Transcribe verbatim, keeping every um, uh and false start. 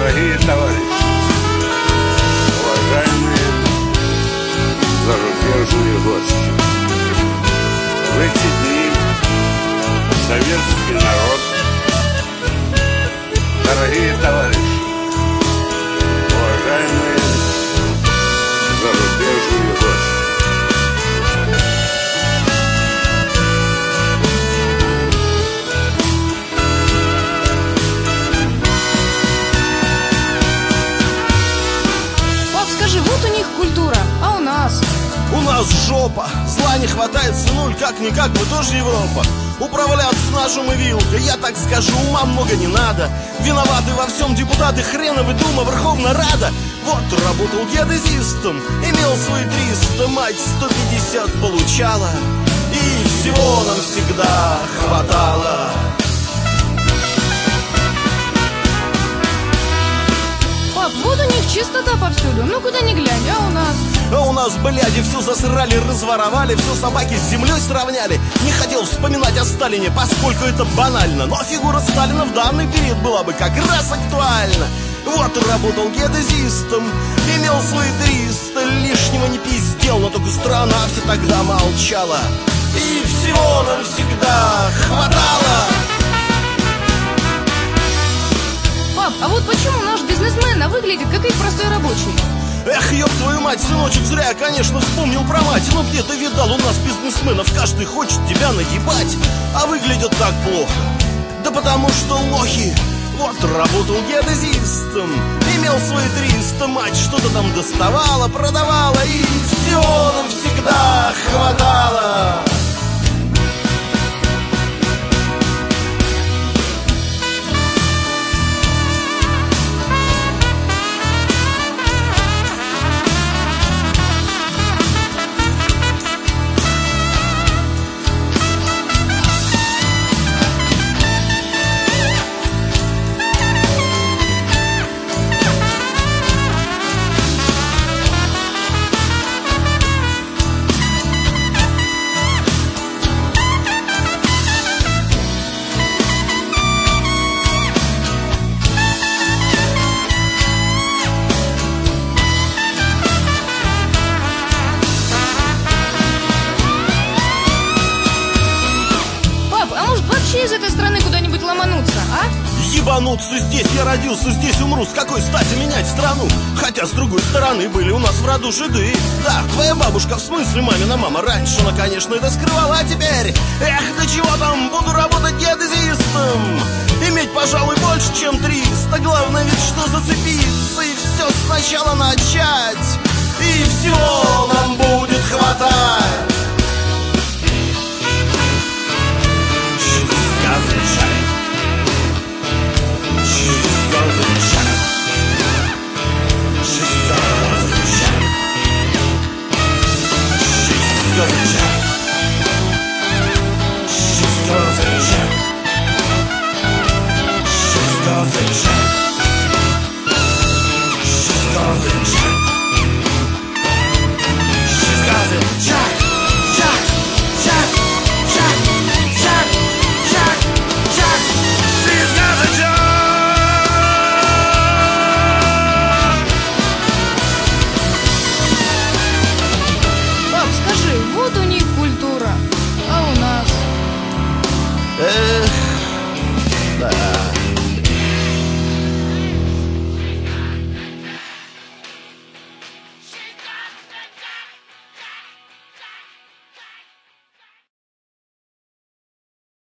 Дорогие товарищи, уважаемые зарубежные гости, в эти дни советский народ, дорогие товарищи, уважаемые зарубежные гости, вот у них культура, а у нас? У нас жопа, зла не хватает, сынуль, как-никак, мы тоже Европа. Управляться ножом и вилкой, я так скажу, ума много не надо. Виноваты во всем депутаты, хреновы дума, Верховная Рада. Вот работал геодезистом, имел свои триста, мать сто пятьдесят получала, и всего нам всегда хватало. Пап, вот у них чистота повсюду, ну куда ни глянь, а у нас? А у нас, бляди, все засрали, разворовали, все собаки с землей сравняли. Не хотел вспоминать о Сталине, поскольку это банально, но фигура Сталина в данный период была бы как раз актуальна. Вот работал геодезистом, имел свои триста, лишнего не пиздел, но только страна все тогда молчала, и всего нам всегда хватало. Пап, а вот почему наш бизнесмен, а выглядит как их простой рабочий? Эх, ёб твою мать, сыночек, зря я, конечно, вспомнил про мать. Ну где ты видал у нас бизнесменов, каждый хочет тебя наебать, а выглядят так плохо. Да потому что лохи. Вот работал геодезистом, имел свои триста, мать что-то там доставала, продавала, и всего нам всегда хватало. Из этой страны куда-нибудь ломануться, а? Ебануться здесь, я родился, здесь умру. С какой стати менять страну? Хотя, с другой стороны, были у нас в роду жиды. Да, твоя бабушка, в смысле мамина мама, раньше она, конечно, это скрывала, а теперь, эх, да чего там, буду работать геодезистом. Иметь, пожалуй, больше, чем триста. Главное ведь, что зацепиться и все сначала начать, и всего нам будет хватать. А у нас? Эх, да.